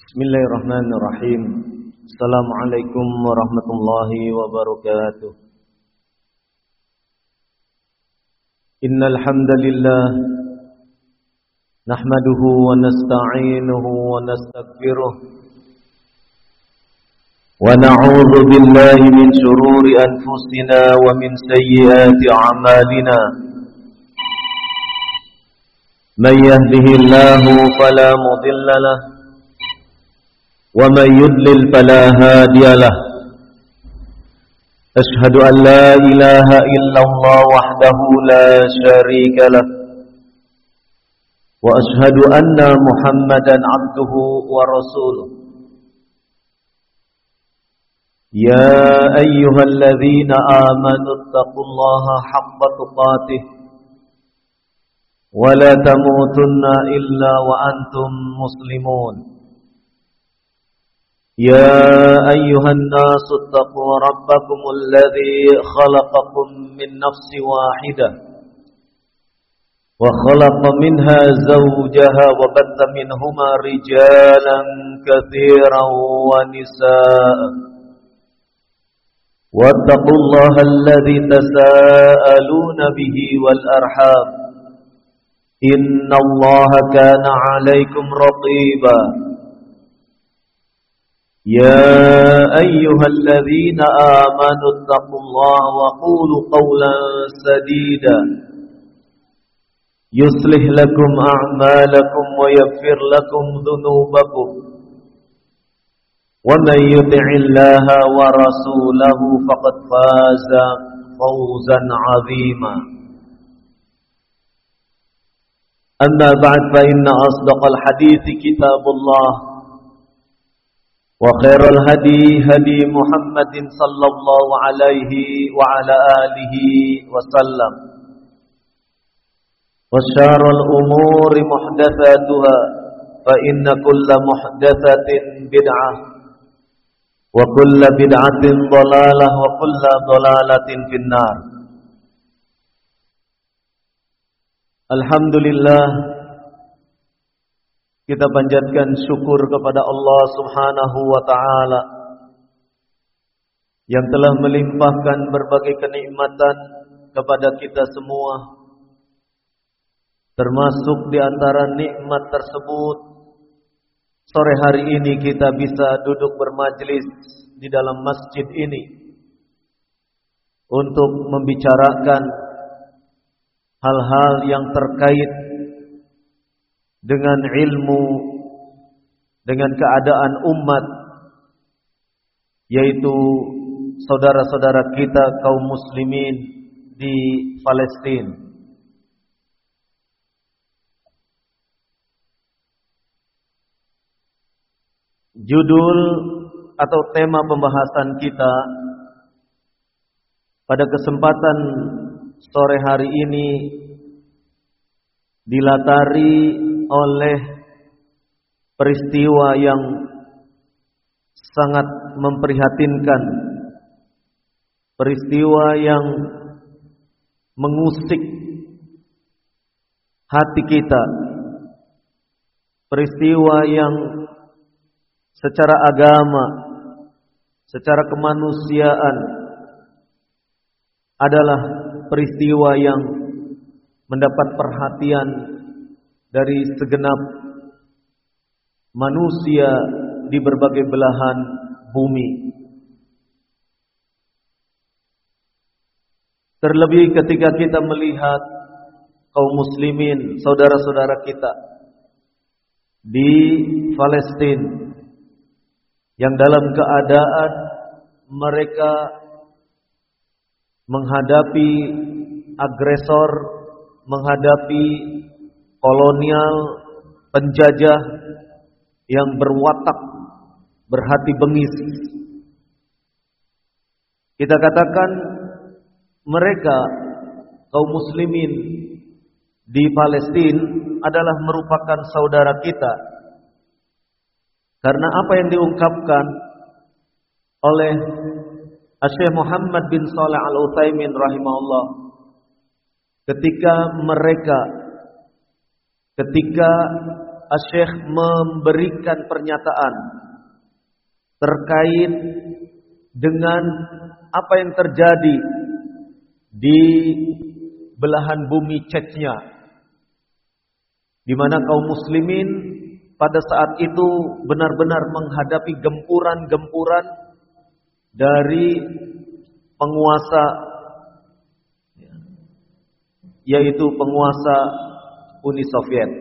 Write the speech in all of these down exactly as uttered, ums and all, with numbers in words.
Bismillahirrahmanirrahim. Assalamualaikum warahmatullahi wabarakatuh. Innal hamdalillah nahmaduhu wa nasta'inuhu wa nastaghfiruh wa na'udzu billahi min shururi anfusina wa min sayyiati a'malina. Man yahdihillahu fala mudilla lahu ومن يضلل فلا هادي له أشهد أن لا إله إلا الله وحده لا شريك له وأشهد أن محمدا عبده ورسوله يا أيها الذين آمنوا اتقوا الله حق تقاته ولا تموتن إلا وأنتم مسلمون يا أيها الناس اتقوا ربكم الذي خلقكم من نفس واحدة وخلق منها زوجها وبث منهما رجالا كثيرا ونساء واتقوا الله الذي تساءلون به والأرحام إن الله كان عليكم رقيبا يا أيها الذين آمنوا اتقوا الله وقولوا قولا سديدا يصلح لكم أعمالكم ويغفر لكم ذنوبكم ومن يطع الله ورسوله فقد فاز فوزا عظيما أما بعد فإن أصدق الحديث كتاب الله وخير الهدي هدي محمد صلى الله عليه وعلى آله وسلم وشر الأمور محدثاتها فإن كل محدثة بدعة وكل بدعة ضلالة وكل ضلالة في النار. Alhamdulillah, kita panjatkan syukur kepada Allah Subhanahu wa ta'ala yang telah melimpahkan berbagai kenikmatan kepada kita semua. Termasuk di antara nikmat tersebut, sore hari ini kita bisa duduk bermajlis di dalam masjid ini untuk membicarakan hal-hal yang terkait dengan ilmu, dengan keadaan umat, yaitu saudara-saudara kita kaum muslimin di Palestina. Judul atau tema pembahasan kita pada kesempatan sore hari ini dilatari oleh peristiwa yang sangat memprihatinkan, peristiwa yang mengusik hati kita, peristiwa yang secara agama, secara kemanusiaan adalah peristiwa yang mendapat perhatian dari segenap manusia di berbagai belahan bumi. Terlebih ketika kita melihat kaum muslimin, saudara-saudara kita di Palestina yang dalam keadaan mereka menghadapi agresor, menghadapi kolonial, penjajah yang berwatak, berhati bengis. Kita katakan mereka, kaum muslimin di Palestina adalah merupakan saudara kita. Karena apa yang diungkapkan oleh Syekh Muhammad bin Shalih Al-Utsaimin rahimahullah ketika mereka ketika Asy-Syaikh memberikan pernyataan terkait dengan apa yang terjadi di belahan bumi Chechnya, di mana kaum muslimin pada saat itu benar-benar menghadapi gempuran-gempuran dari penguasa, yaitu penguasa Uni Soviet.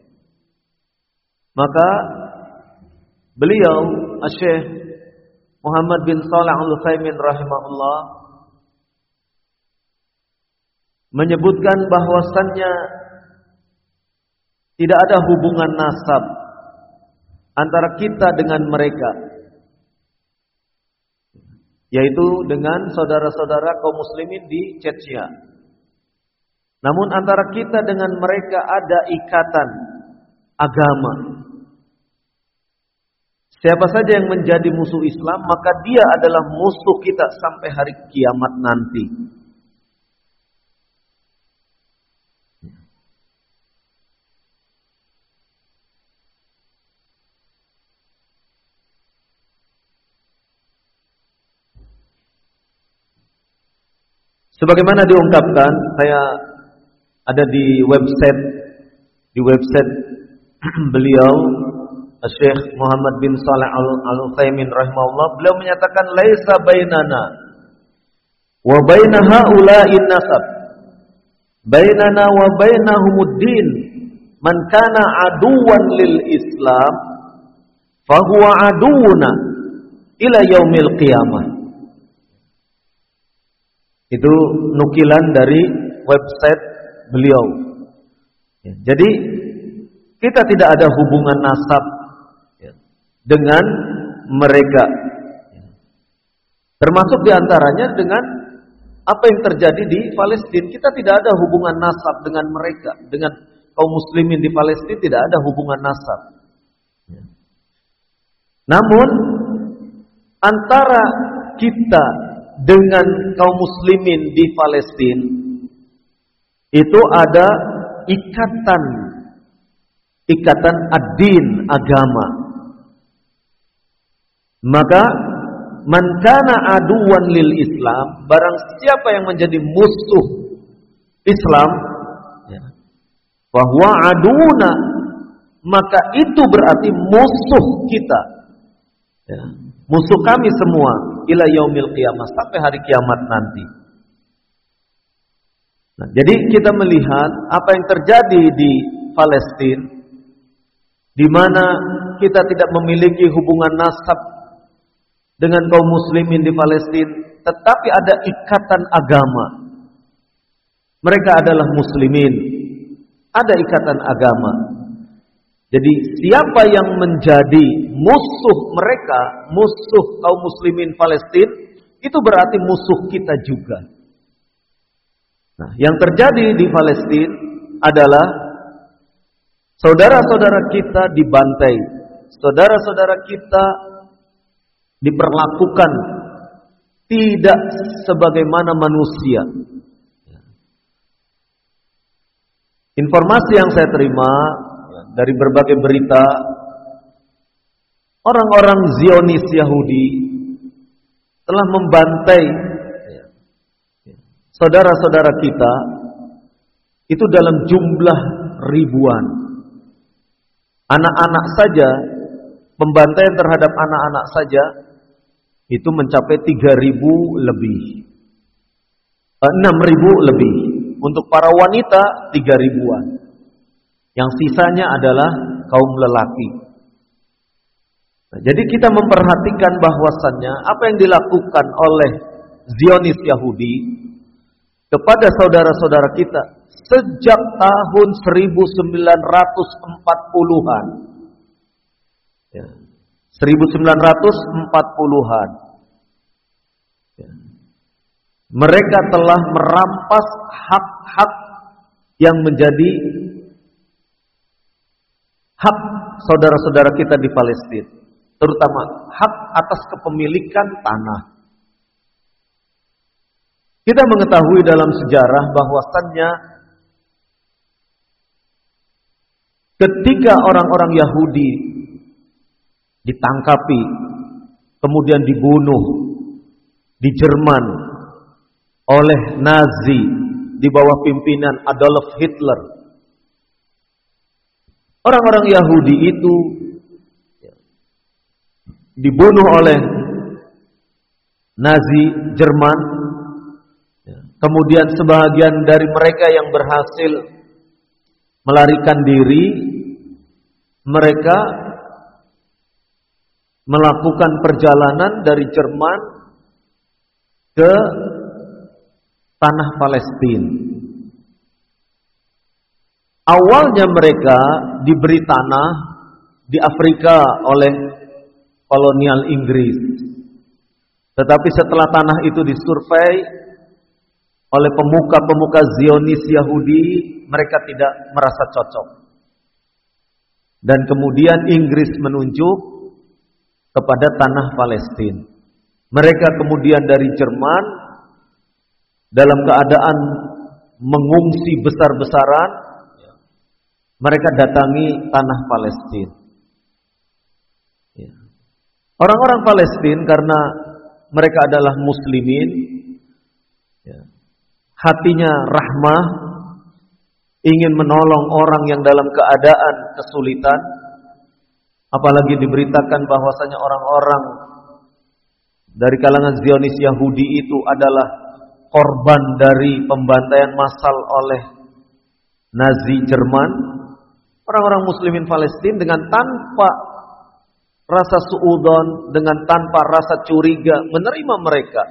Maka beliau Asy-Syaikh Muhammad bin Shalih Al-Utsaimin rahimahullah menyebutkan bahwasannya tidak ada hubungan nasab antara kita dengan mereka, yaitu dengan saudara-saudara kaum muslimin di Chechnya. Namun antara kita dengan mereka ada ikatan agama. Siapa saja yang menjadi musuh Islam, maka dia adalah musuh kita sampai hari kiamat nanti. Sebagaimana diungkapkan, saya ada di website di website beliau Syekh Muhammad bin Shalih Al-Utsaimin rahimahullah, beliau menyatakan laisa bainana wa baina haula'in nasab, bainana wa bainahumuddin, man kana aduwan lil Islam fa huwa aduwuna ila yaumil qiyamah. Itu nukilan dari website beliau. Ya, jadi kita tidak ada hubungan nasab ya, dengan mereka. Ya. Termasuk diantaranya dengan apa yang terjadi di Palestina. Kita tidak ada hubungan nasab dengan mereka. Dengan kaum muslimin di Palestina tidak ada hubungan nasab. Ya. Namun antara kita dengan kaum muslimin di Palestina itu ada ikatan ikatan ad-din, agama. Maka man kana aduwan lil Islam, barang siapa yang menjadi musuh Islam, ya, wa huwa aduna, maka itu berarti musuh kita, ya, musuh kami semua ila yaumil qiyamah, sampai hari kiamat nanti. Nah, jadi kita melihat apa yang terjadi di Palestina, di mana kita tidak memiliki hubungan nasab dengan kaum muslimin di Palestina, tetapi ada ikatan agama. Mereka adalah muslimin, ada ikatan agama. Jadi siapa yang menjadi musuh mereka, musuh kaum muslimin Palestina, itu berarti musuh kita juga. Nah, yang terjadi di Palestina adalah saudara-saudara kita dibantai, saudara-saudara kita diperlakukan tidak sebagaimana manusia. Informasi yang saya terima dari berbagai berita, orang-orang Zionis Yahudi telah membantai saudara-saudara kita itu dalam jumlah ribuan. Anak-anak saja, pembantaian terhadap anak-anak saja itu mencapai tiga ribu lebih, enam ribu lebih. Untuk para wanita tiga ribuan. Yang sisanya adalah kaum lelaki. Nah, jadi kita memperhatikan bahwasannya apa yang dilakukan oleh Zionis Yahudi kepada saudara-saudara kita sejak tahun seribu sembilan ratus empat puluhan. Ya, seribu sembilan ratus empat puluhan. Ya. Mereka telah merampas hak-hak yang menjadi hak saudara-saudara kita di Palestina, terutama hak atas kepemilikan tanah. Kita mengetahui dalam sejarah bahwasannya ketika orang-orang Yahudi ditangkapi, kemudian dibunuh di Jerman oleh Nazi di bawah pimpinan Adolf Hitler. Orang-orang Yahudi itu dibunuh oleh Nazi Jerman. Kemudian sebagian dari mereka yang berhasil melarikan diri, mereka melakukan perjalanan dari Jerman ke tanah Palestina. Awalnya mereka diberi tanah di Afrika oleh kolonial Inggris. Tetapi setelah tanah itu disurvei oleh pemuka-pemuka Zionis Yahudi, mereka tidak merasa cocok. Dan kemudian Inggris menunjuk kepada tanah Palestina. Mereka kemudian dari Jerman dalam keadaan mengungsi besar-besaran, mereka datangi tanah Palestina. Orang-orang Palestina karena mereka adalah muslimin, hatinya rahmah, ingin menolong orang yang dalam keadaan kesulitan, apalagi diberitakan bahwasanya orang-orang dari kalangan Zionis Yahudi itu adalah korban dari pembantaian massal oleh Nazi Jerman. Orang-orang muslimin Palestina dengan tanpa rasa suudzon, dengan tanpa rasa curiga menerima mereka.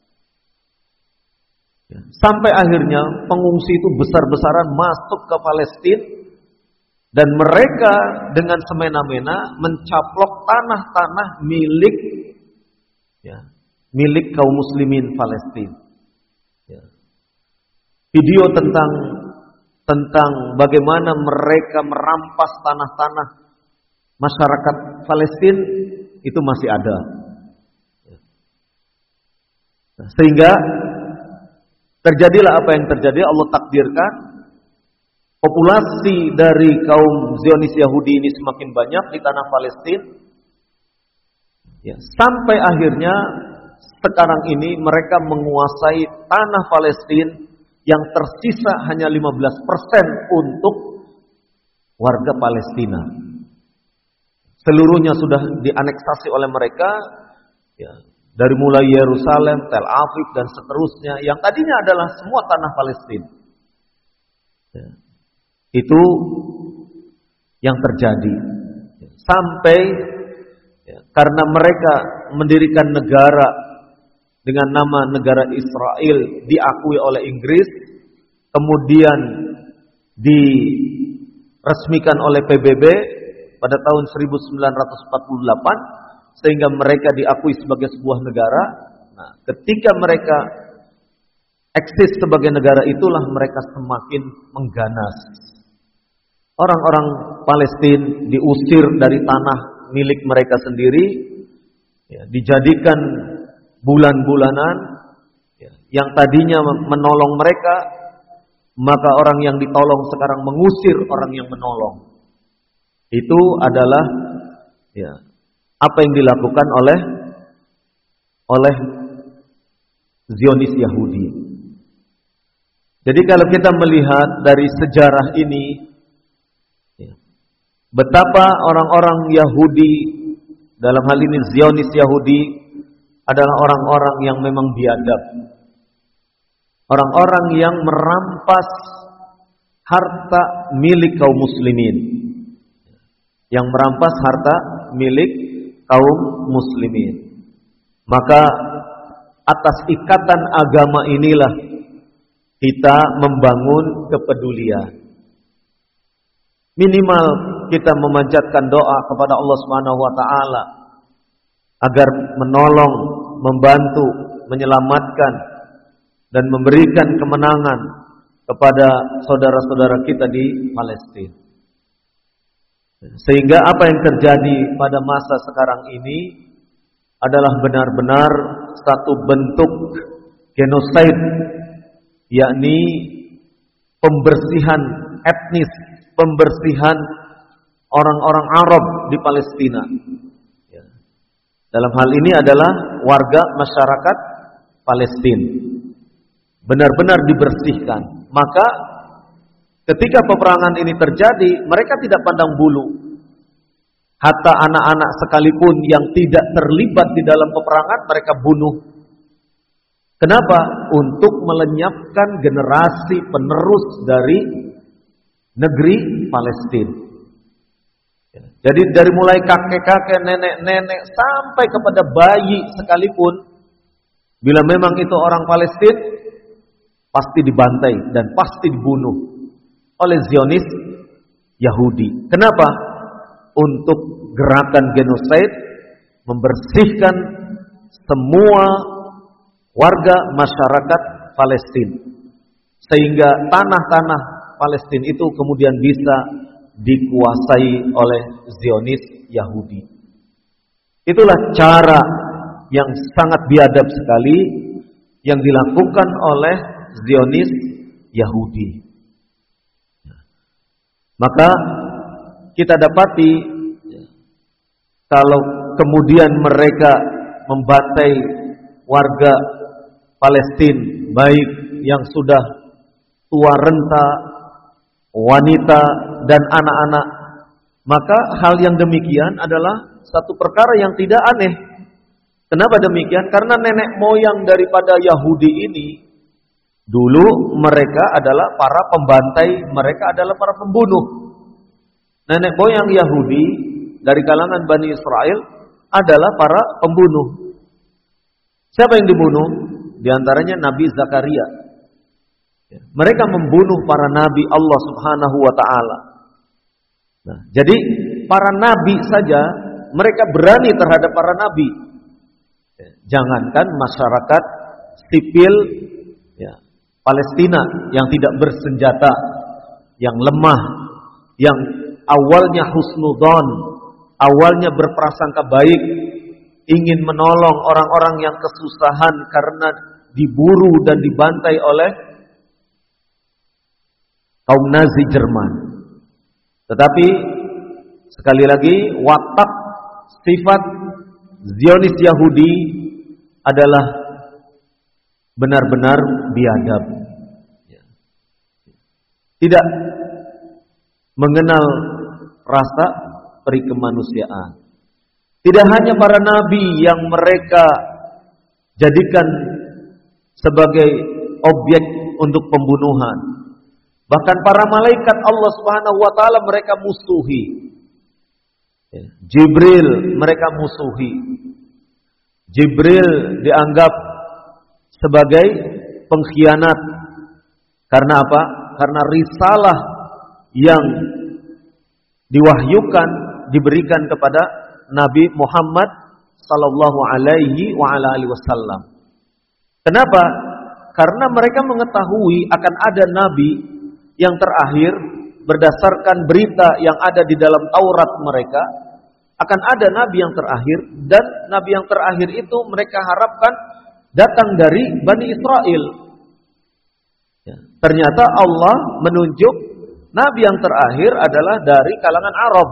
Sampai akhirnya pengungsi itu besar-besaran masuk ke Palestina dan mereka dengan semena-mena mencaplok tanah-tanah milik ya, milik kaum muslimin Palestina. Ya. Video tentang tentang bagaimana mereka merampas tanah-tanah masyarakat Palestina itu masih ada. Ya. Nah, sehingga terjadilah apa yang terjadi. Allah takdirkan populasi dari kaum Zionis Yahudi ini semakin banyak di tanah Palestina. Ya, sampai akhirnya sekarang ini mereka menguasai tanah Palestina yang tersisa hanya lima belas persen untuk warga Palestina. Seluruhnya sudah dianeksasi oleh mereka. Ya. Dari mulai Yerusalem, Tel Aviv dan seterusnya, yang tadinya adalah semua tanah Palestina. Ya. Itu yang terjadi. Sampai ya, karena mereka mendirikan negara dengan nama negara Israel, diakui oleh Inggris, kemudian diresmikan oleh P B B pada tahun seribu sembilan ratus empat puluh delapan, sehingga mereka diakui sebagai sebuah negara. Nah, ketika mereka eksis sebagai negara itulah mereka semakin mengganas. Orang-orang Palestina diusir dari tanah milik mereka sendiri, ya, dijadikan bulan-bulanan, ya, yang tadinya menolong mereka, maka orang yang ditolong sekarang mengusir orang yang menolong. Itu adalah ya, apa yang dilakukan oleh oleh Zionis Yahudi. Jadi kalau kita melihat dari sejarah ini, ya, betapa orang-orang Yahudi, dalam hal ini Zionis Yahudi, adalah orang-orang yang memang biadab. Orang-orang yang merampas harta milik kaum muslimin. Yang merampas harta milik kaum muslimin. Maka atas ikatan agama inilah kita membangun kepedulian. Minimal kita memanjatkan doa kepada Allah Subhanahu wa taala agar menolong, membantu, menyelamatkan dan memberikan kemenangan kepada saudara-saudara kita di Palestina. Sehingga apa yang terjadi pada masa sekarang ini adalah benar-benar satu bentuk genosid, yakni pembersihan etnis, pembersihan orang-orang Arab di Palestina. Ya. Dalam hal ini adalah warga masyarakat Palestina. Benar-benar dibersihkan. Maka ketika peperangan ini terjadi, mereka tidak pandang bulu. Hatta anak-anak sekalipun yang tidak terlibat di dalam peperangan, mereka bunuh. Kenapa? Untuk melenyapkan generasi penerus dari negeri Palestina. Jadi dari mulai kakek-kakek, nenek-nenek, sampai kepada bayi sekalipun, bila memang itu orang Palestina, pasti dibantai dan pasti dibunuh oleh Zionis Yahudi. Kenapa? Untuk gerakan genosid, membersihkan semua warga masyarakat Palestina, sehingga tanah-tanah Palestina itu kemudian bisa dikuasai oleh Zionis Yahudi. Itulah cara yang sangat biadab sekali yang dilakukan oleh Zionis Yahudi. Maka kita dapati kalau kemudian mereka membantai warga Palestina, baik yang sudah tua renta, wanita dan anak-anak, maka hal yang demikian adalah satu perkara yang tidak aneh. Kenapa demikian? Karena nenek moyang daripada Yahudi ini dulu mereka adalah para pembantai, mereka adalah para pembunuh. Nenek moyang Yahudi dari kalangan Bani Israel adalah para pembunuh. Siapa yang dibunuh? Di antaranya Nabi Zakaria. Mereka membunuh para nabi Allah Subhanahu wa taala. Nah, jadi para nabi saja mereka berani terhadap para nabi. Jangankan masyarakat sipil ya, Palestina yang tidak bersenjata, yang lemah, yang awalnya husnudzon, awalnya berprasangka baik, ingin menolong orang-orang yang kesusahan karena diburu dan dibantai oleh kaum Nazi Jerman. Tetapi sekali lagi watak sifat Zionis Yahudi adalah benar-benar biadab. Tidak mengenal rasa perikemanusiaan. Tidak hanya para nabi yang mereka jadikan sebagai objek untuk pembunuhan. Bahkan para malaikat Allah Subhanahu wa taala mereka musuhi. Jibril mereka musuhi. Jibril dianggap sebagai pengkhianat. Karena apa? Karena risalah yang diwahyukan diberikan kepada Nabi Muhammad sallallahu alaihi wa ala alihi wasallam. Kenapa? Karena mereka mengetahui akan ada nabi yang terakhir berdasarkan berita yang ada di dalam Taurat mereka, akan ada nabi yang terakhir, dan nabi yang terakhir itu mereka harapkan datang dari Bani Israel. Ya, ternyata Allah menunjuk nabi yang terakhir adalah dari kalangan Arab,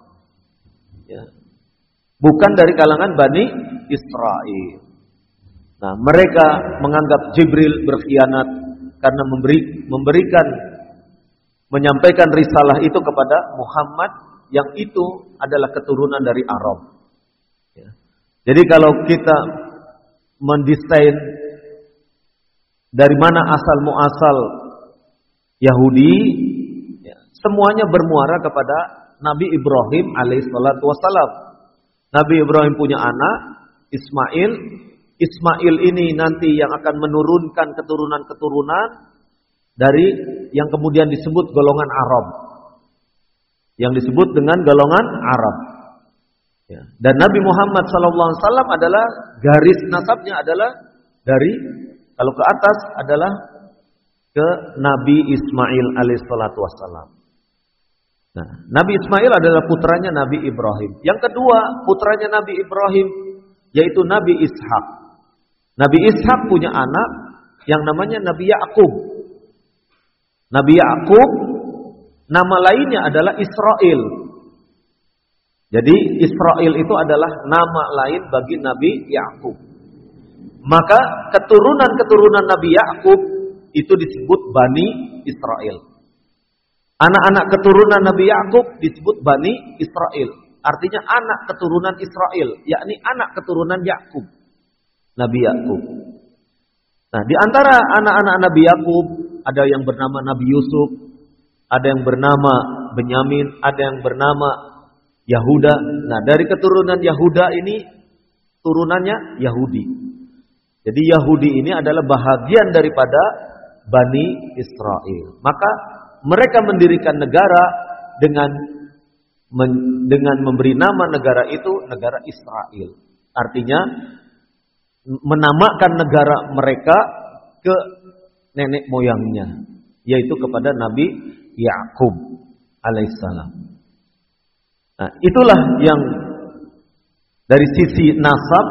ya, bukan dari kalangan Bani Israel. Nah, mereka menganggap Jibril berkhianat karena memberi, memberikan menyampaikan risalah itu kepada Muhammad yang itu adalah keturunan dari Arab. Ya. Jadi kalau kita mendesain dari mana asal muasal Yahudi, ya, semuanya bermuara kepada Nabi Ibrahim alaihissalatu wassalam. Nabi Ibrahim punya anak Ismail. Ismail ini nanti yang akan menurunkan keturunan-keturunan dari yang kemudian disebut golongan Arab, yang disebut dengan golongan Arab. Ya. Dan Nabi Muhammad sallallahu alaihi wasallam adalah garis nasabnya adalah dari, kalau ke atas adalah ke Nabi Ismail alaihissalatu wassalam. Nah, Nabi Ismail adalah putranya Nabi Ibrahim. Yang kedua putranya Nabi Ibrahim yaitu Nabi Ishak. Nabi Ishak punya anak yang namanya Nabi Yakub. Nabi Yakub nama lainnya adalah Israel. Jadi Israel itu adalah nama lain bagi Nabi Yakub. Maka keturunan-keturunan Nabi Yakub itu disebut Bani Israel. Anak-anak keturunan Nabi Yakub disebut Bani Israel. Artinya anak keturunan Israel, yakni anak keturunan Yakub. Nabi Yakub. Nah, di antara anak-anak Nabi Yakub ada yang bernama Nabi Yusuf, ada yang bernama Benyamin, ada yang bernama Yahuda. Nah, dari keturunan Yahuda ini turunannya Yahudi. Jadi Yahudi ini adalah bahagian daripada Bani Israel. Maka mereka mendirikan negara dengan men, dengan memberi nama negara itu negara Israel. Artinya menamakan negara mereka ke nenek moyangnya, yaitu kepada Nabi Yakub alaihissalam. Nah, itulah yang dari sisi nasab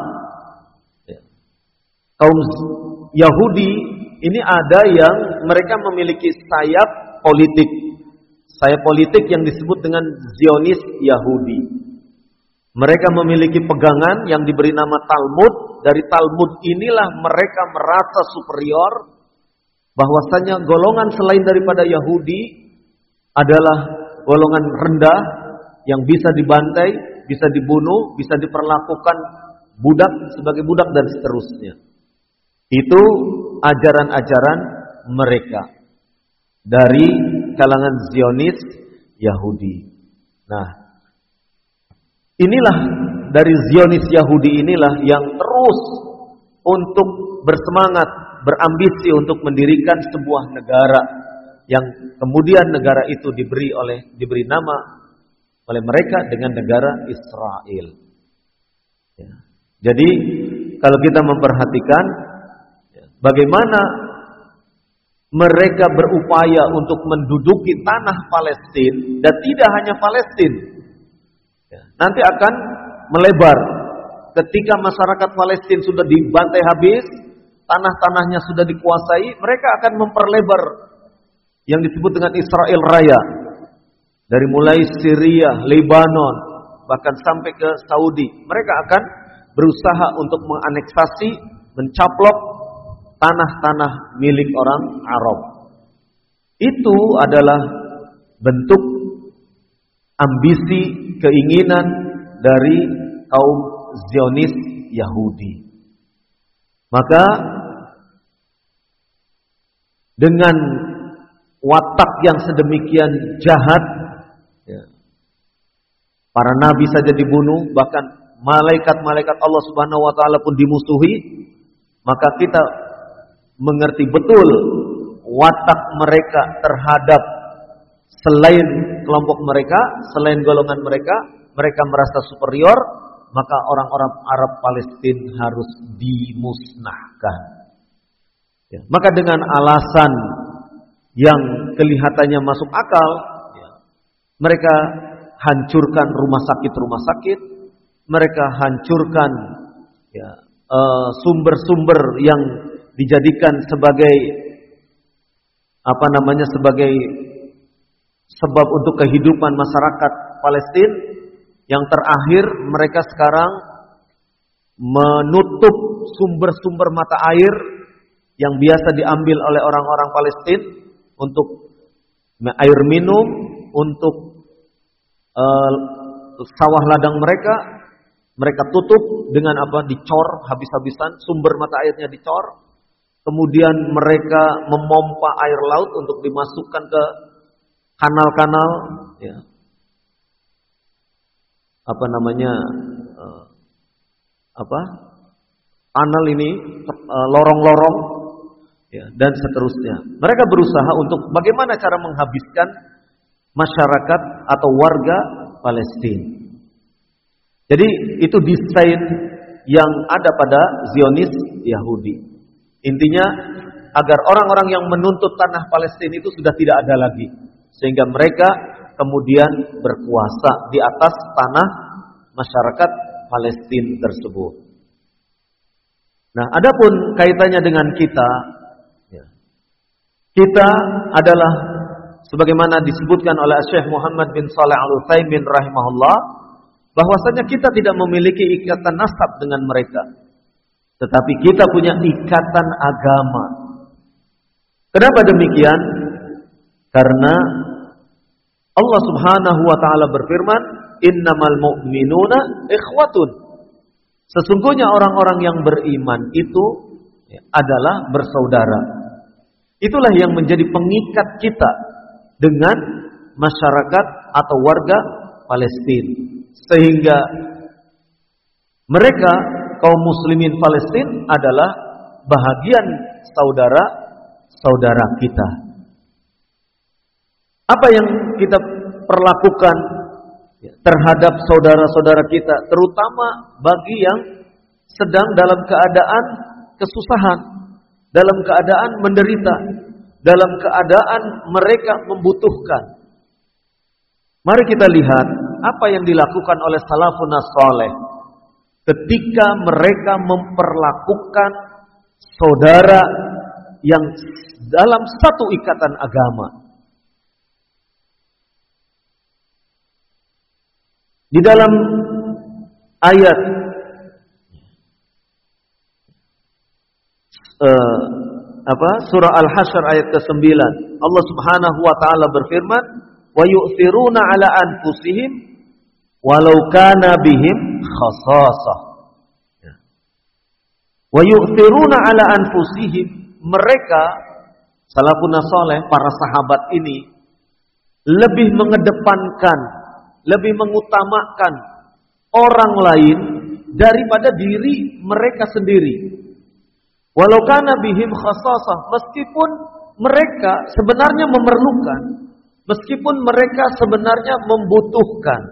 kaum Yahudi ini ada yang mereka memiliki sayap politik. Sayap politik yang disebut dengan Zionis Yahudi. Mereka memiliki pegangan yang diberi nama Talmud. Dari Talmud inilah mereka merasa superior, bahwasanya golongan selain daripada Yahudi adalah golongan rendah yang bisa dibantai, bisa dibunuh, bisa diperlakukan budak sebagai budak dan seterusnya. Itu ajaran-ajaran mereka dari kalangan Zionis Yahudi. Nah, inilah dari Zionis Yahudi inilah yang terus untuk bersemangat, berambisi untuk mendirikan sebuah negara yang kemudian negara itu diberi oleh diberi nama oleh mereka dengan negara Israel. Ya. Jadi kalau kita memperhatikan bagaimana mereka berupaya untuk menduduki tanah Palestina, dan tidak hanya Palestina, ya, nanti akan melebar. Ketika masyarakat Palestina sudah dibantai habis, tanah-tanahnya sudah dikuasai, mereka akan memperlebar yang disebut dengan Israel Raya. Dari mulai Syria, Lebanon, bahkan sampai ke Saudi. Mereka akan berusaha untuk menganeksasi, mencaplok tanah-tanah milik orang Arab. Itu adalah bentuk ambisi, keinginan dari kaum Zionis Yahudi. Maka dengan watak yang sedemikian jahat, ya, para nabi saja dibunuh, bahkan malaikat-malaikat Allah Subhanahu wa taala pun dimusuhi, maka kita mengerti betul watak mereka terhadap selain kelompok mereka, selain golongan mereka, mereka merasa superior, maka orang-orang Arab Palestina harus dimusnahkan. Ya, maka dengan alasan yang kelihatannya masuk akal, ya, mereka hancurkan rumah sakit-rumah sakit, mereka hancurkan ya, uh, sumber-sumber yang dijadikan sebagai apa namanya sebagai sebab untuk kehidupan masyarakat Palestina. Yang terakhir, mereka sekarang menutup sumber-sumber mata air yang biasa diambil oleh orang-orang Palestina untuk air minum, untuk uh, sawah ladang mereka. Mereka tutup dengan apa? Dicor habis-habisan, sumber mata airnya dicor. Kemudian mereka memompa air laut untuk dimasukkan ke kanal-kanal, ya. Apa namanya? Uh, apa? Kanal ini, uh, lorong-lorong, ya, dan seterusnya. Mereka berusaha untuk bagaimana cara menghabiskan masyarakat atau warga Palestina. Jadi itu desain yang ada pada Zionis Yahudi. Intinya agar orang-orang yang menuntut tanah Palestina itu sudah tidak ada lagi, sehingga mereka kemudian berkuasa di atas tanah masyarakat Palestina tersebut. Nah, adapun kaitannya dengan kita, ya, kita adalah sebagaimana disebutkan oleh Syekh Muhammad bin Shalih Al-Utsaimin rahimahullah, bahwasanya kita tidak memiliki ikatan nasab dengan mereka, tetapi kita punya ikatan agama. Kenapa demikian? Karena Allah Subhanahu wa taala berfirman, "Innamal mu'minuna ikhwatun." Sesungguhnya orang-orang yang beriman itu adalah bersaudara. Itulah yang menjadi pengikat kita dengan masyarakat atau warga Palestina. Sehingga mereka, kaum muslimin Palestina, adalah bahagian saudara-saudara kita. Apa yang kita perlakukan terhadap saudara-saudara kita, terutama bagi yang sedang dalam keadaan kesusahan, dalam keadaan menderita, dalam keadaan mereka membutuhkan. Mari kita lihat apa yang dilakukan oleh salafun saleh ketika mereka memperlakukan saudara yang dalam satu ikatan agama. Di dalam ayat uh, apa surah Al-Hasyr ayat kesembilan, Allah Subhanahu wa taala berfirman, "Wa yu'thiruna 'ala anfusihim walau kana bihim khasasah." Wa yu'thiruna 'ala anfusihim, mereka salafun saleh, para sahabat ini lebih mengedepankan, lebih mengutamakan orang lain daripada diri mereka sendiri. Walau kana bihim khasasah, meskipun mereka sebenarnya memerlukan, meskipun mereka sebenarnya membutuhkan.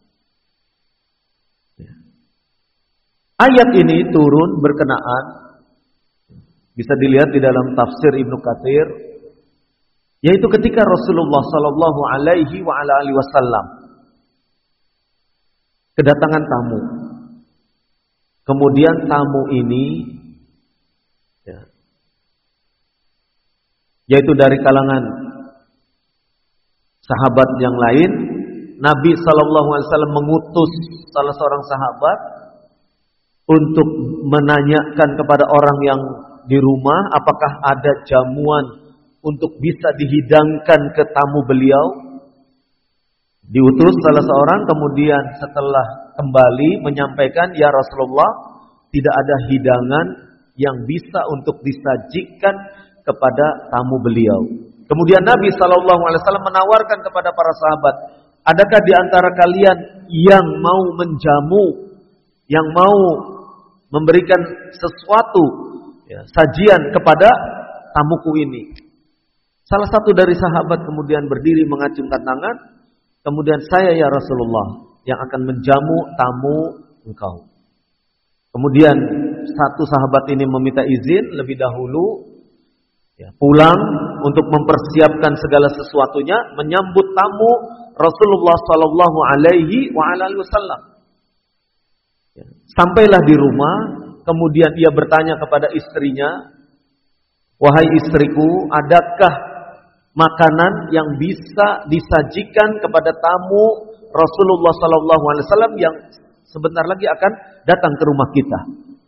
Ayat ini turun berkenaan, bisa dilihat di dalam tafsir Ibnu Katsir, yaitu ketika Rasulullah sallallahu alaihi wa ala alihi wasallam kedatangan tamu. Kemudian tamu ini ya, yaitu dari kalangan sahabat yang lain, Nabi sallallahu alaihi wasallam mengutus salah seorang sahabat untuk menanyakan kepada orang yang di rumah apakah ada jamuan untuk bisa dihidangkan ke tamu beliau. Diutus salah seorang, kemudian setelah kembali menyampaikan, "Ya Rasulullah, tidak ada hidangan yang bisa untuk disajikan kepada tamu beliau." Kemudian Nabi sallallahu alaihi wasallam menawarkan kepada para sahabat, "Adakah di antara kalian yang mau menjamu, yang mau memberikan sesuatu ya, sajian kepada tamuku ini?" Salah satu dari sahabat kemudian berdiri mengacungkan tangan, kemudian, "Saya ya Rasulullah yang akan menjamu tamu engkau." Kemudian satu sahabat ini meminta izin lebih dahulu ya, pulang untuk mempersiapkan segala sesuatunya menyambut tamu Rasulullah sallallahu alaihi wasallam. Ya, sampailah di rumah, kemudian ia bertanya kepada istrinya, "Wahai istriku, adakah makanan yang bisa disajikan kepada tamu Rasulullah sallallahu alaihi wasallam yang sebentar lagi akan datang ke rumah kita?"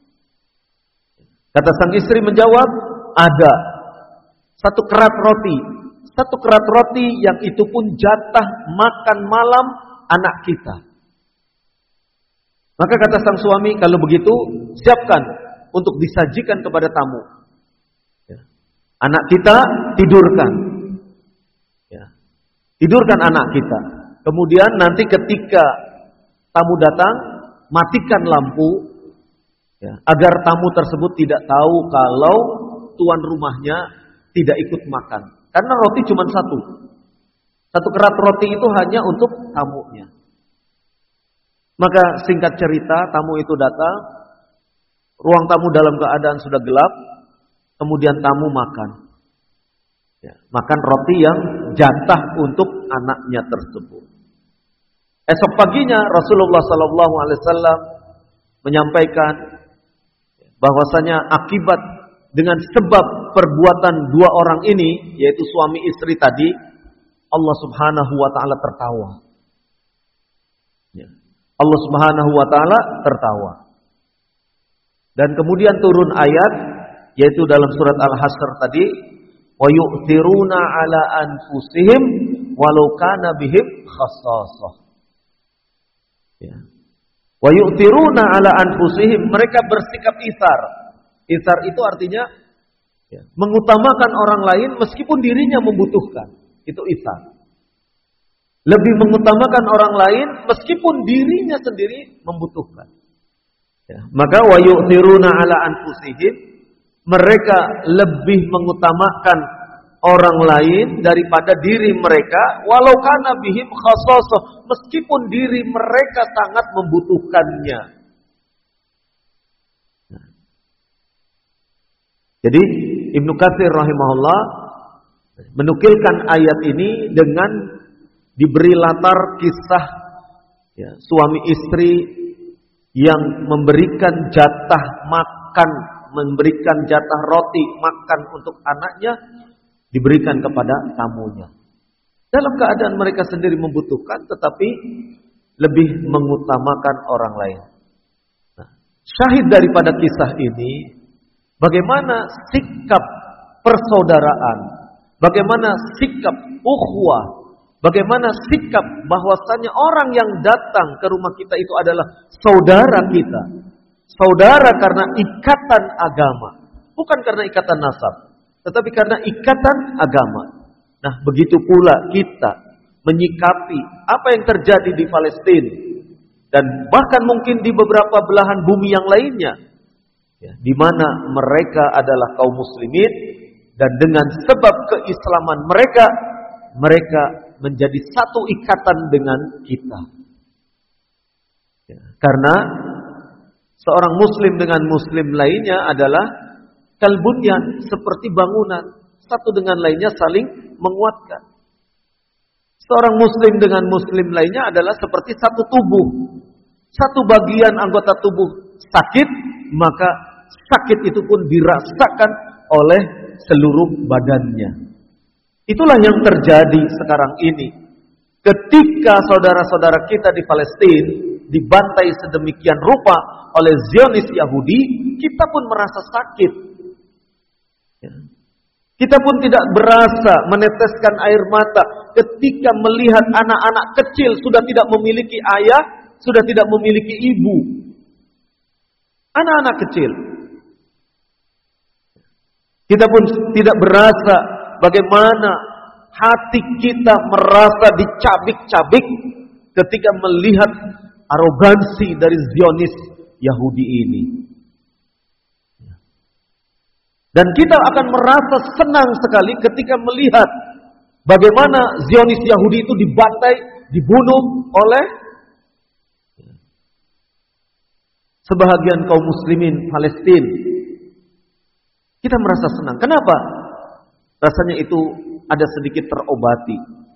Kata sang istri menjawab, "Ada satu kerat roti, satu kerat roti yang itu pun jatah makan malam anak kita." Maka kata sang suami, "Kalau begitu siapkan untuk disajikan kepada tamu. Anak kita tidurkan. Tidurkan anak kita. Kemudian nanti ketika tamu datang, matikan lampu ya, agar tamu tersebut tidak tahu kalau tuan rumahnya tidak ikut makan. Karena roti cuma satu. Satu kerat roti itu hanya untuk tamunya." Maka singkat cerita, tamu itu datang. Ruang tamu dalam keadaan sudah gelap. Kemudian tamu makan. Ya, makan roti yang jatah untuk anaknya tersebut. Esok paginya Rasulullah sallallahu alaihi wasallam menyampaikan bahwasanya akibat dengan sebab perbuatan dua orang ini, yaitu suami istri tadi, Allah Subhanahu wa taala tertawa. Ya. Allah Subhanahu wa taala tertawa. Dan kemudian turun ayat yaitu dalam surat Al-Hasyr tadi, wa yu'thiruna ala anfusihim walau kana bihim khassasah. Ya. Wa yu'thiruna ala anfusihim, mereka bersikap itsar. Itsar itu artinya ya, mengutamakan orang lain meskipun dirinya membutuhkan. Itu itsar. Lebih mengutamakan orang lain meskipun dirinya sendiri membutuhkan. Ya, maka wa yu'thiruna ala anfusihim, mereka lebih mengutamakan orang lain daripada diri mereka, walau kana bihim khassasah, meskipun diri mereka sangat membutuhkannya. Nah. Jadi Ibnu Katsir rahimahullah menukilkan ayat ini dengan diberi latar kisah ya, suami istri yang memberikan jatah makan, memberikan jatah roti makan untuk anaknya, diberikan kepada tamunya. Dalam keadaan mereka sendiri membutuhkan, tetapi lebih mengutamakan orang lain. Nah, syahid daripada kisah ini, bagaimana sikap persaudaraan, bagaimana sikap ukhuwah, bagaimana sikap bahwasanya orang yang datang ke rumah kita itu adalah saudara kita. Saudara karena ikatan agama, bukan karena ikatan nasab, tetapi karena ikatan agama. Nah, begitu pula kita menyikapi apa yang terjadi di Palestina dan bahkan mungkin di beberapa belahan bumi yang lainnya, ya, di mana mereka adalah kaum muslimin dan dengan sebab keislaman mereka, mereka menjadi satu ikatan dengan kita. Ya, karena seorang muslim dengan muslim lainnya adalah kalbunyan, seperti bangunan, satu dengan lainnya saling menguatkan. Seorang muslim dengan muslim lainnya adalah seperti satu tubuh. Satu bagian anggota tubuh sakit, maka sakit itu pun dirasakan oleh seluruh badannya. Itulah yang terjadi sekarang ini. Ketika saudara-saudara kita di Palestina dibantai sedemikian rupa oleh Zionis Yahudi, kita pun merasa sakit. Ya. Kita pun tidak berasa meneteskan air mata ketika melihat anak-anak kecil sudah tidak memiliki ayah, sudah tidak memiliki ibu. Anak-anak kecil. Kita pun tidak berasa bagaimana hati kita merasa dicabik-cabik ketika melihat arogansi dari Zionis Yahudi ini. Dan kita akan merasa senang sekali ketika melihat bagaimana Zionis Yahudi itu dibantai, dibunuh oleh sebahagian kaum muslimin Palestina. Kita merasa senang. Kenapa? Rasanya itu ada sedikit terobati.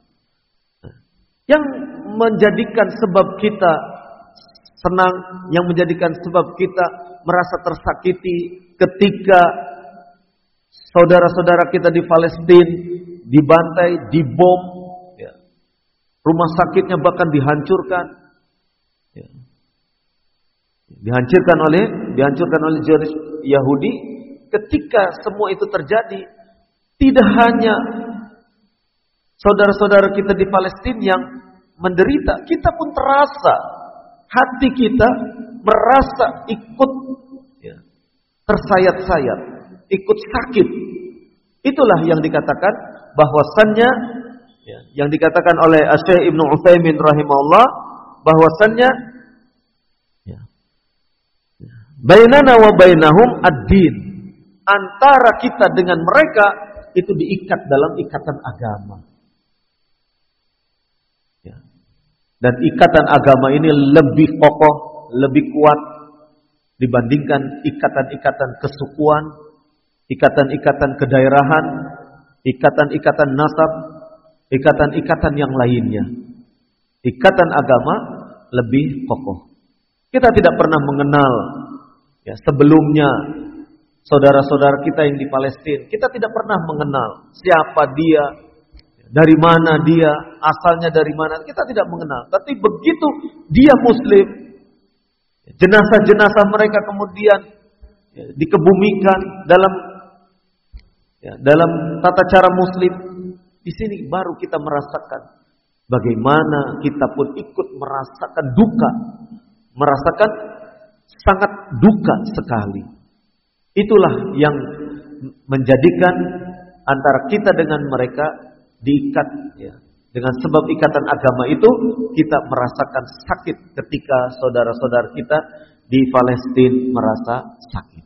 Yang menjadikan sebab kita senang, yang menjadikan sebab kita merasa tersakiti ketika saudara-saudara kita di Palestina dibantai, dibom, ya. Rumah sakitnya bahkan dihancurkan, ya. dihancurkan oleh dihancurkan oleh Zionis Yahudi. Ketika semua itu terjadi, tidak hanya saudara-saudara kita di Palestina yang menderita, kita pun terasa, hati kita merasa ikut ya, tersayat-sayat, ikut sakit. Itulah yang dikatakan bahwasannya, ya, yang dikatakan oleh Syekh Ibnu Utsaimin rahimahullah, bahwasannya ya, bainana wa bainahum ad-din, antara kita dengan mereka itu diikat dalam ikatan agama. Ya. Dan ikatan agama ini lebih kokoh, lebih kuat dibandingkan ikatan-ikatan kesukuan, ikatan-ikatan kedaerahan, ikatan-ikatan nasab, ikatan-ikatan yang lainnya. Ikatan agama lebih kokoh. Kita tidak pernah mengenal ya, sebelumnya saudara-saudara kita yang di Palestina. Kita tidak pernah mengenal siapa dia, dari mana dia, asalnya dari mana, kita tidak mengenal. Tapi begitu dia muslim, jenazah-jenazah mereka kemudian ya, dikebumikan dalam ya, dalam tata cara muslim. Di sini baru kita merasakan bagaimana kita pun ikut merasakan duka, merasakan sangat duka sekali. Itulah yang menjadikan antara kita dengan mereka diikat ya. Dengan sebab ikatan agama itu kita merasakan sakit ketika saudara-saudara kita di Palestina merasa sakit.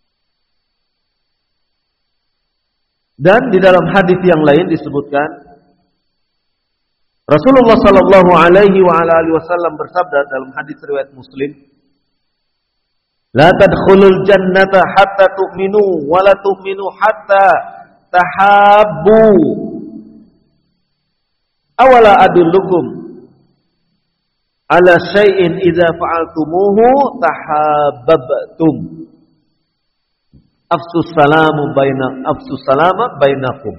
Dan di dalam hadis yang lain disebutkan Rasulullah sallallahu alaihi wa ala alihi wasallam bersabda dalam hadis riwayat Muslim, "La tadkhulul jannata hatta tu'minu wa la tu'minu hatta tahabbu. Awala adullukum ala syai'in idza fa'altumuhu tahabbabtum. Afsus salamu baina afsus salama bainakum."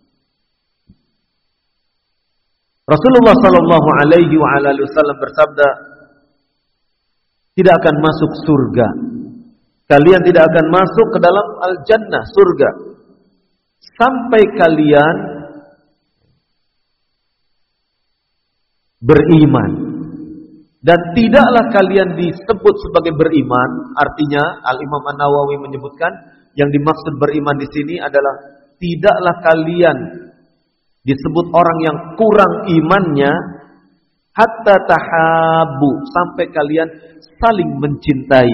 Rasulullah sallallahu alaihi wa alihi wasallam bersabda, tidak akan masuk surga. Kalian tidak akan masuk ke dalam al-jannah, surga, sampai kalian beriman. Dan tidaklah kalian disebut sebagai beriman, artinya Al-Imam An-Nawawi menyebutkan yang dimaksud beriman di sini adalah tidaklah kalian disebut orang yang kurang imannya hatta tahabu, sampai kalian saling mencintai.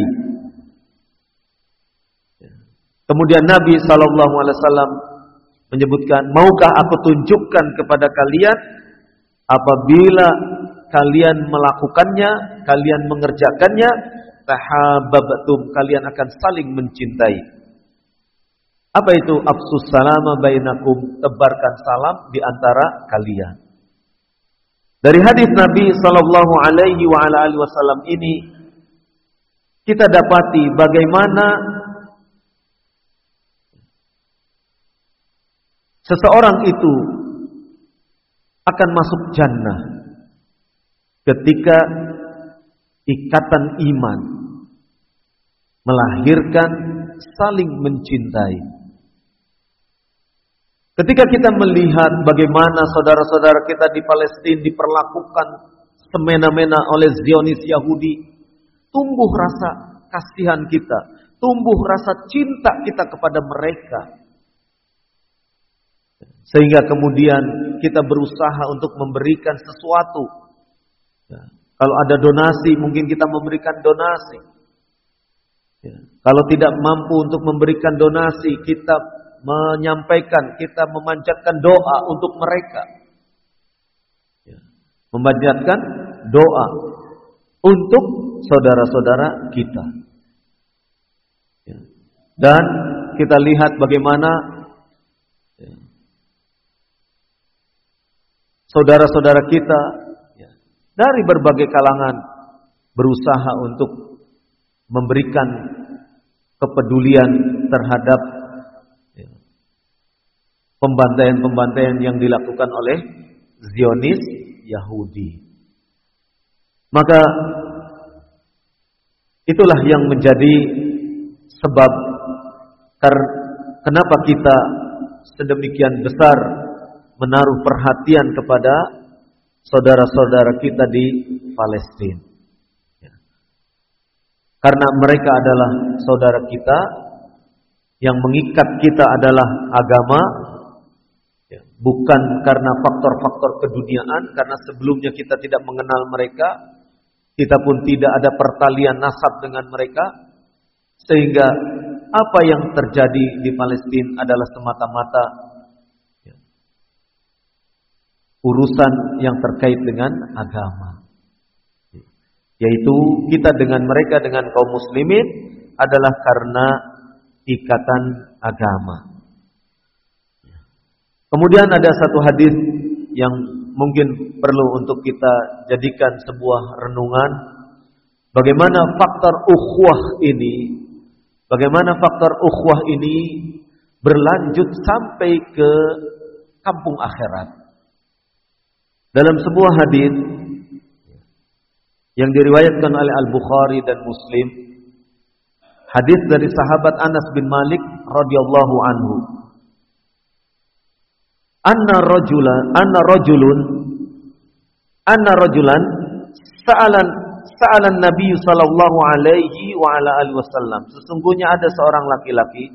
Kemudian Nabi sallallahu alaihi wasallam menyebutkan, maukah aku tunjukkan kepada kalian apabila kalian melakukannya, kalian mengerjakannya, tahabbabtum, kalian akan saling mencintai. Apa itu afsus salama bainakum, tebarkan salam di antara kalian. Dari hadis Nabi sallallahu alaihi wa ala alihi wasallam ini kita dapati bagaimana seseorang itu akan masuk jannah ketika ikatan iman melahirkan saling mencintai. Ketika kita melihat bagaimana saudara-saudara kita di Palestina diperlakukan semena-mena oleh Zionis Yahudi, tumbuh rasa kasihan kita, tumbuh rasa cinta kita kepada mereka. Sehingga kemudian kita berusaha untuk memberikan sesuatu. Ya, kalau ada donasi, mungkin kita memberikan donasi. Ya, kalau tidak mampu untuk memberikan donasi, kita menyampaikan, kita memanjatkan doa untuk mereka. Ya, memanjatkan doa untuk saudara-saudara kita. Ya, dan kita lihat bagaimana ya, saudara-saudara kita ya, dari berbagai kalangan berusaha untuk memberikan kepedulian terhadap ya, pembantaian-pembantaian yang dilakukan oleh Zionis Yahudi. Maka itulah yang menjadi sebab ter- kenapa kita sedemikian besar menaruh perhatian kepada saudara-saudara kita di Palestina. Ya. Karena mereka adalah saudara kita, yang mengikat kita adalah agama, ya. Bukan karena faktor-faktor keduniaan, karena sebelumnya kita tidak mengenal mereka, kita pun tidak ada pertalian nasab dengan mereka, sehingga apa yang terjadi di Palestina adalah semata-mata urusan yang terkait dengan agama. Yaitu kita dengan mereka, dengan kaum muslimin adalah karena ikatan agama. Kemudian ada satu hadis yang mungkin perlu untuk kita jadikan sebuah renungan. Bagaimana faktor ukhuwah ini, bagaimana faktor ukhuwah ini berlanjut sampai ke kampung akhirat. Dalam sebuah hadis yang diriwayatkan oleh Al-Bukhari dan Muslim, hadis dari sahabat Anas bin Malik radhiyallahu anhu, anna rajulan anna rajulun anna rajulan sa'alan sa'alan Nabi sallallahu alaihi wa ala alihi wasallam, sesungguhnya ada seorang laki-laki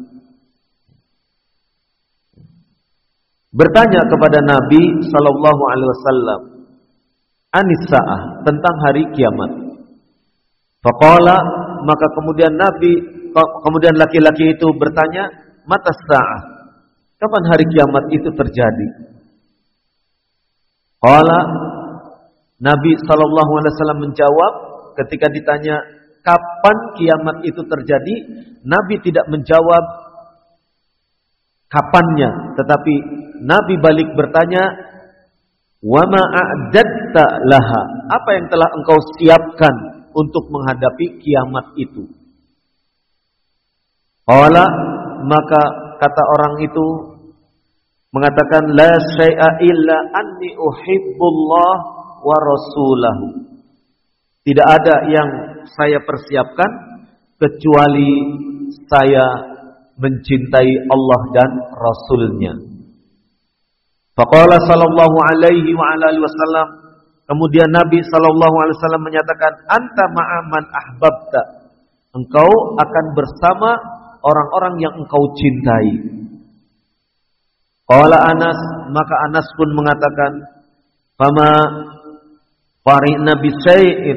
bertanya kepada Nabi sallallahu alaihi wasallam anis sa'ah, tentang hari kiamat. Faqala, maka kemudian Nabi kemudian laki-laki itu bertanya, mata sa'ah, kapan hari kiamat itu terjadi? Qala, Nabi sallallahu alaihi wasallam menjawab, ketika ditanya kapan kiamat itu terjadi, Nabi tidak menjawab kapannya, tetapi Nabi balik bertanya, wa ma a'dadta laha, apa yang telah engkau siapkan untuk menghadapi kiamat itu? Qala, maka kata orang itu mengatakan, la syai'a illa anni uhibbullah wa rasulahu, tidak ada yang saya persiapkan kecuali saya mencintai Allah dan Rasulnya. Faqala sallallahu alaihi wa ala alihi wasallam, kemudian Nabi sallallahu alaihi wasallam menyatakan, anta ma'aman ahbabta, engkau akan bersama orang-orang yang engkau cintai. Qala Anas, maka Anas pun mengatakan, fama farihna bi syai'in,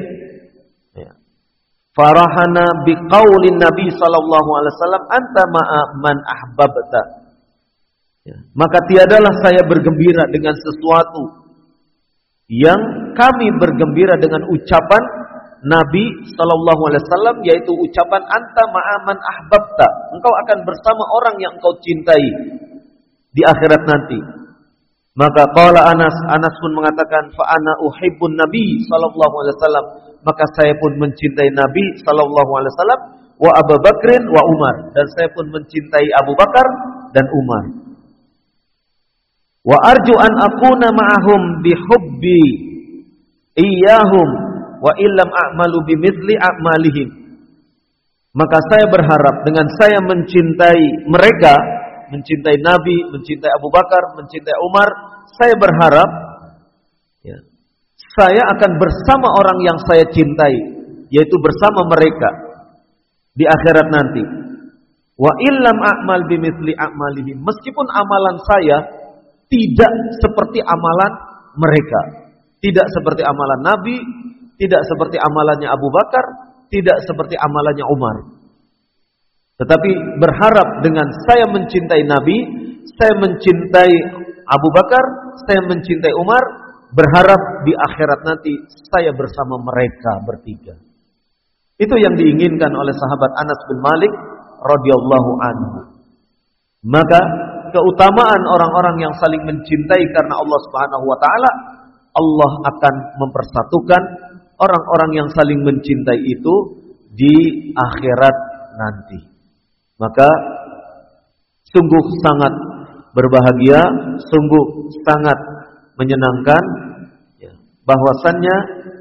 farahana biqaulin Nabi sallallahu alaihi wasallam, anta ma'aman ahbabta. Ya. Maka tiadalah saya bergembira dengan sesuatu yang kami bergembira dengan ucapan Nabi sallallahu alaihi wasallam, yaitu ucapan anta ma'aman ahbabta, engkau akan bersama orang yang engkau cintai di akhirat nanti. Maka qala Anas, Anas pun mengatakan, fa ana uhibbun Nabi sallallahu alaihi wasallam, maka saya pun mencintai Nabi sallallahu alaihi wasallam, wa Abu Bakrin wa Umar, dan saya pun mencintai Abu Bakar dan Umar. Wa arju an akuna ma'ahum bihubbi iyyahum wa illam a'malu bimithli a'malihim. Maka saya berharap dengan saya mencintai mereka, mencintai Nabi, mencintai Abu Bakar, mencintai Umar, saya berharap ya, saya akan bersama orang yang saya cintai, yaitu bersama mereka di akhirat nanti. Wa illam a'mal bimithli a'malihim, meskipun amalan saya tidak seperti amalan mereka, tidak seperti amalan Nabi, tidak seperti amalannya Abu Bakar, tidak seperti amalannya Umar. Tetapi berharap dengan saya mencintai Nabi, saya mencintai Abu Bakar, saya mencintai Umar, berharap di akhirat nanti saya bersama mereka bertiga. Itu yang diinginkan oleh sahabat Anas bin Malik radhiyallahu anhu. Maka keutamaan orang-orang yang saling mencintai karena Allah Subhanahu wa taala, Allah akan mempersatukan orang-orang yang saling mencintai itu di akhirat nanti. Maka sungguh sangat berbahagia, sungguh sangat menyenangkan ya, bahwasannya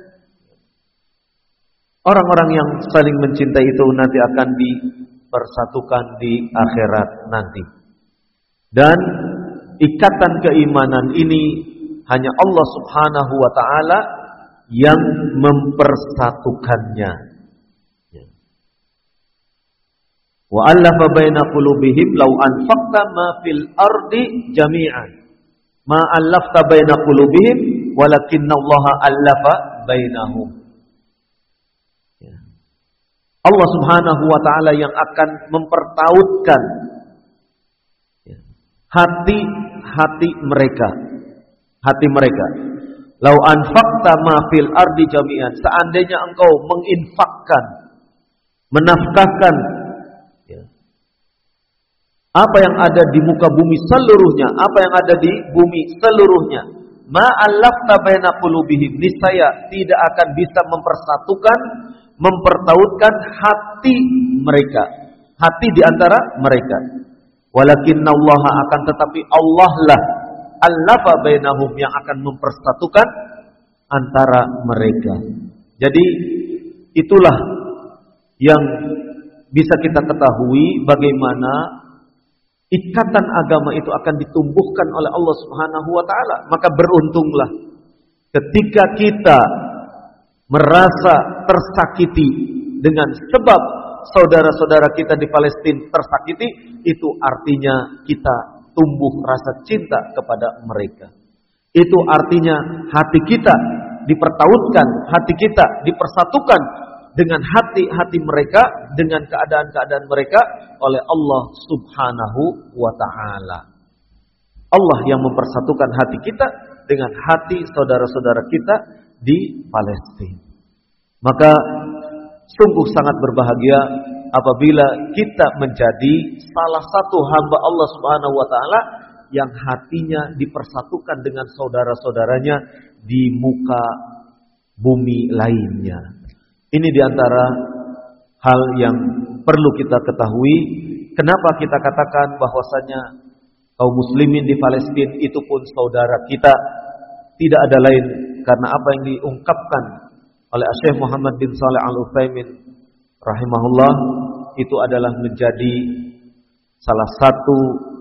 orang-orang yang saling mencintai itu nanti akan dipersatukan di akhirat nanti. Dan ikatan keimanan ini hanya Allah Subhanahu wa taala yang mempersatukannya. Wa allafa baina qulubihim law anfaqta ma fil ardi jami'an ma allafta baina qulubihim walakinallaha allafa bainahum. Allah Subhanahu wa taala yang akan mempertautkan hati-hati mereka, hati mereka. Lau anfaqta ma fil ardi jami'an, seandainya engkau menginfakkan, menafkahkan ya, apa yang ada di muka bumi seluruhnya, apa yang ada di bumi seluruhnya, ma allafta baina qulubihim, niscaya tidak akan bisa mempersatukan, mempertautkan hati mereka, hati di antara mereka. Walakinallaha, akan tetapi Allah lah allafa bainahum, yang akan mempersatukan antara mereka. Jadi itulah yang bisa kita ketahui bagaimana ikatan agama itu akan ditumbuhkan oleh Allah Subhanahu wa taala. Maka beruntunglah ketika kita merasa tersakiti dengan sebab saudara-saudara kita di Palestina tersakiti, itu artinya kita tumbuh rasa cinta kepada mereka. Itu artinya hati kita dipertautkan, hati kita dipersatukan dengan hati-hati mereka, dengan keadaan-keadaan mereka oleh Allah Subhanahu wa ta'ala. Allah yang mempersatukan hati kita dengan hati saudara-saudara kita di Palestina. Maka sungguh sangat berbahagia apabila kita menjadi salah satu hamba Allah Subhanahu wa ta'ala yang hatinya dipersatukan dengan saudara-saudaranya di muka bumi lainnya. Ini diantara hal yang perlu kita ketahui. Kenapa kita katakan bahwasanya kaum muslimin di Palestina itu pun saudara kita? Tidak ada lain karena apa yang diungkapkan oleh Syekh Muhammad bin Shalih Al-Utsaimin rahimahullah, itu adalah menjadi salah satu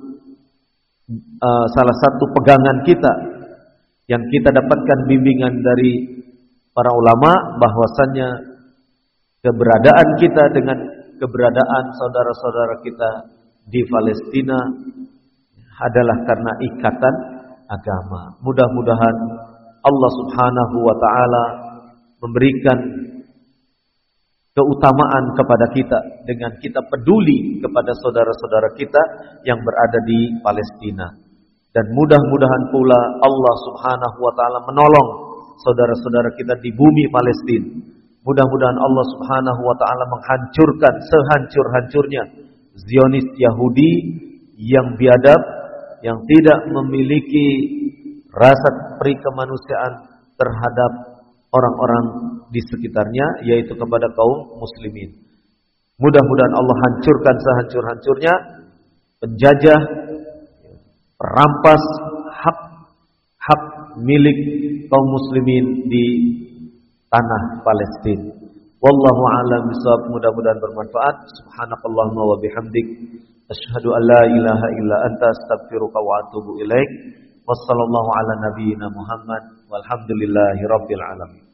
uh, salah satu pegangan kita yang kita dapatkan bimbingan dari para ulama, bahwasanya keberadaan kita dengan keberadaan saudara-saudara kita di Palestina adalah karena ikatan agama. Mudah-mudahan Allah Subhanahu wa ta'ala memberikan keutamaan kepada kita dengan kita peduli kepada saudara-saudara kita yang berada di Palestina. Dan mudah-mudahan pula Allah Subhanahu wa ta'ala menolong saudara-saudara kita di bumi Palestina. Mudah-mudahan Allah Subhanahu wa ta'ala menghancurkan sehancur-hancurnya Zionis Yahudi yang biadab, yang tidak memiliki rasa peri kemanusiaan terhadap orang-orang di sekitarnya, yaitu kepada kaum muslimin. Mudah-mudahan Allah hancurkan sehancur-hancurnya penjajah, perampas hak-hak milik kaum muslimin di tanah Palestina. Wallahu a'lam bishawab. Mudah-mudahan bermanfaat. Subhanakallahumma wa bihamdik, asyhadu an la ilaha illa anta, astaghfiruka wa atubu ilaik. Wassallallahu ala nabiyyina Muhammad walhamdulillahi rabbil alamin.